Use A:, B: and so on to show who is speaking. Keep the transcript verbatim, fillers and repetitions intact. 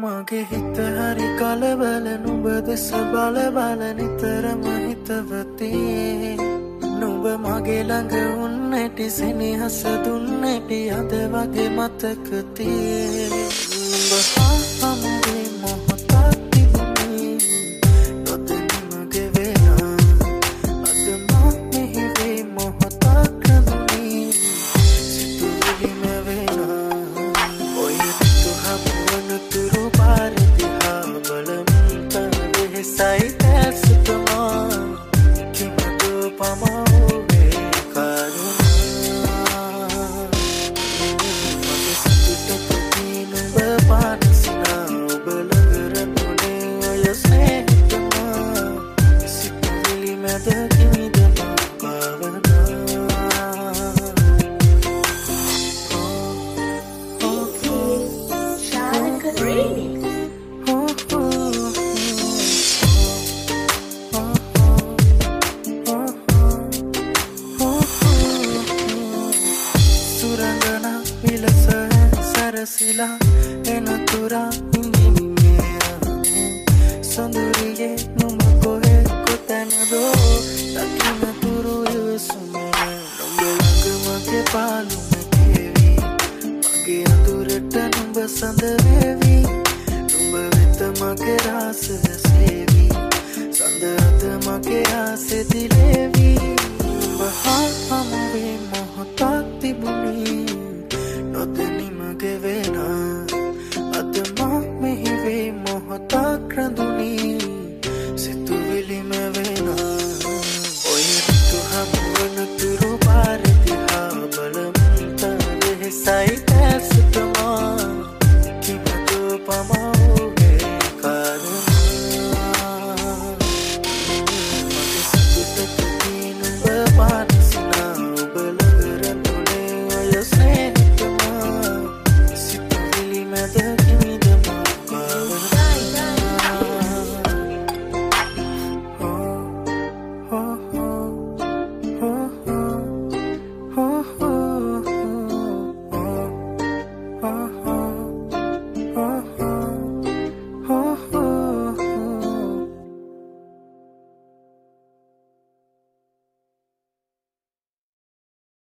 A: මගේ හිත හරි කලබල නුඹ දෙස බල බල නිතරම හිතවති නුඹ මගේ ළඟ උන්නැටි සෙනෙහස දුන්නැටි අද වගේ මතක තියේ නුඹ හම්බේ මොහොතක් තිබුණේ නොදැනි මගේ වෙලා අද මා මෙහි වේ මොහොතක් කඳුනේ සිතුවිලි මැවෙලා ඔය තුහම තුරු පාරදිහා බලමින් තවෙහෙසයි ඇසුතුමා කිමතු පමවුවේ කරුණා මගේ සතුට පුති නුඹ පානසිනා ඔබ ළඟරනුනේ ඔය ස්නේහිතුමා සිතුවිලි මැද කිමිදමා භාවනා Sila enatura indinimea Sonduriye numa kohe kotanado Takina turu yusume Numbe lag mage palu mekevi Mage andurata numba sandavevi Numba veta mage rasa sevi Sandata mage ase dilevi Numba ha hama